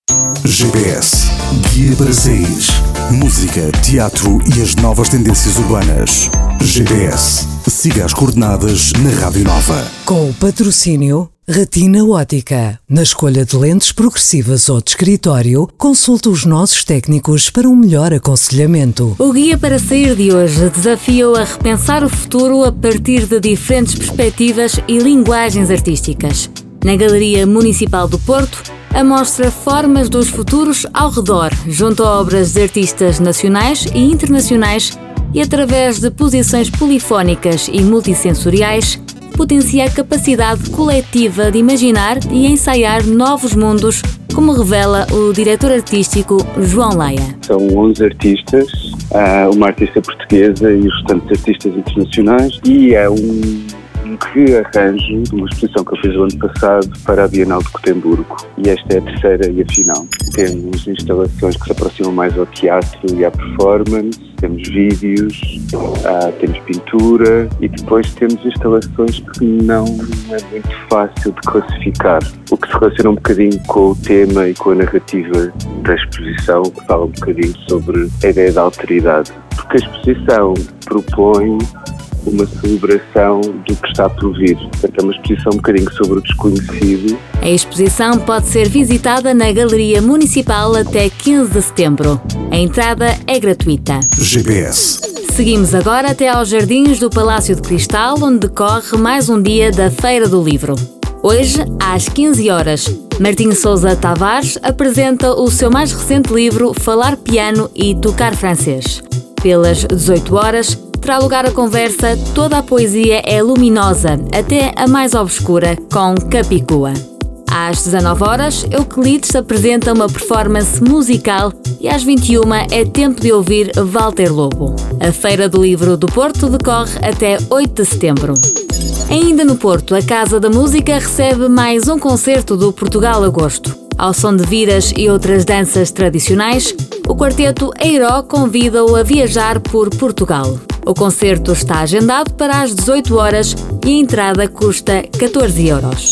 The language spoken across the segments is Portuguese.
GPS, guia para saís. Música, teatro e as novas tendências urbanas. GPS, siga as coordenadas na Rádio Nova. Com o patrocínio Retina Ótica. Na escolha de lentes progressivas ou de escritório, consulte os nossos técnicos para um melhor aconselhamento. O Guia para Sair de hoje desafia-o a repensar o futuro a partir de diferentes perspectivas e linguagens artísticas. Na Galeria Municipal do Porto, a mostra Formas dos Futuros ao Redor, junto a obras de artistas nacionais e internacionais e através de posições polifónicas e multissensoriais, potencia a capacidade coletiva de imaginar e ensaiar novos mundos, como revela o diretor artístico João Leia. São 11 artistas, uma artista portuguesa e os restantes artistas internacionais, e é um rearranjo de uma exposição que eu fiz o ano passado para a Bienal de Gotemburgo, e esta é a terceira e a final. Temos instalações que se aproximam mais ao teatro e à performance, temos vídeos, temos pintura e depois temos instalações que não é muito fácil de classificar, o que se relaciona um bocadinho com o tema e com a narrativa da exposição, que fala um bocadinho sobre a ideia da alteridade, porque a exposição propõe uma celebração do que está por vir. Portanto, é uma exposição um bocadinho sobre o desconhecido. A exposição pode ser visitada na Galeria Municipal até 15 de setembro. A entrada é gratuita. GPS. Seguimos agora até aos jardins do Palácio de Cristal, onde decorre mais um dia da Feira do Livro. Hoje, às 15 horas, Martim Sousa Tavares apresenta o seu mais recente livro Falar Piano e Tocar Francês. Pelas 18 horas, terá lugar a conversa Toda a Poesia é Luminosa, até a mais obscura, com Capicua. Às 19 horas, Euclides apresenta uma performance musical e às 21 é tempo de ouvir Walter Lobo. A Feira do Livro do Porto decorre até 8 de setembro. Ainda no Porto, a Casa da Música recebe mais um concerto do Portugal Agosto. Ao som de viras e outras danças tradicionais, o quarteto Eiró convida-o a viajar por Portugal. O concerto está agendado para as 18 horas e a entrada custa 14 euros.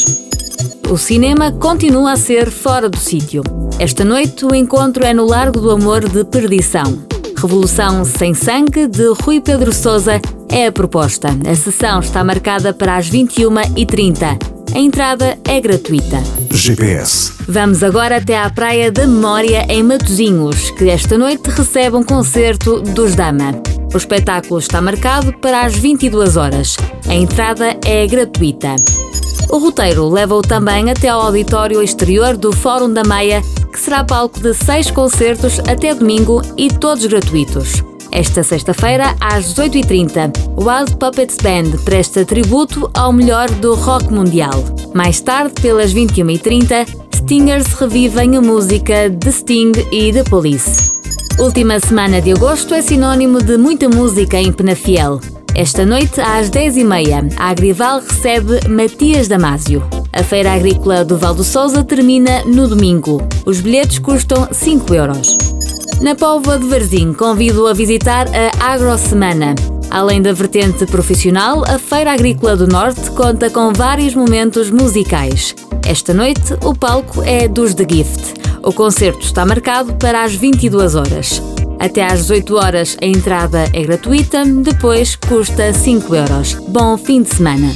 O cinema continua a ser fora do sítio. Esta noite o encontro é no Largo do Amor de Perdição. Revolução Sem Sangue, de Rui Pedro Sousa, é a proposta. A sessão está marcada para as 21h30. A entrada é gratuita. GPS. Vamos agora até à Praia da Memória, em Matosinhos, que esta noite recebe um concerto dos Dama. O espetáculo está marcado para as 22 horas. A entrada é gratuita. O roteiro leva-o também até ao auditório exterior do Fórum da Meia, que será palco de 6 concertos até domingo e todos gratuitos. Esta sexta-feira, às 18h30, o Wild Puppets Band presta tributo ao melhor do rock mundial. Mais tarde, pelas 21h30, Stingers revivem a música de Sting e The Police. Última semana de agosto é sinónimo de muita música em Penafiel. Esta noite, às 10h30, a Agrival recebe Matias Damasio. A Feira Agrícola do Val do Sousa termina no domingo. Os bilhetes custam 5 euros. Na Póvoa de Varzim, convido a visitar a Agrosemana. Além da vertente profissional, a Feira Agrícola do Norte conta com vários momentos musicais. Esta noite, o palco é dos The Gift. O concerto está marcado para as 22 horas. Até às 18 horas a entrada é gratuita, depois custa 5 euros. Bom fim de semana.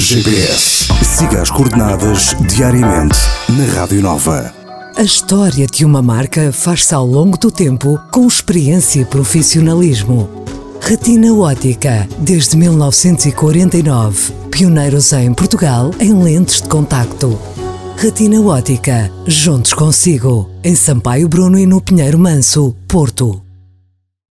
GPS. Siga as coordenadas diariamente na Rádio Nova. A história de uma marca faz-se ao longo do tempo com experiência e profissionalismo. Retina Ótica, desde 1949. Pioneiros em Portugal em lentes de contacto. Retina Ótica, juntos consigo. Em Sampaio Bruno e no Pinheiro Manso, Porto.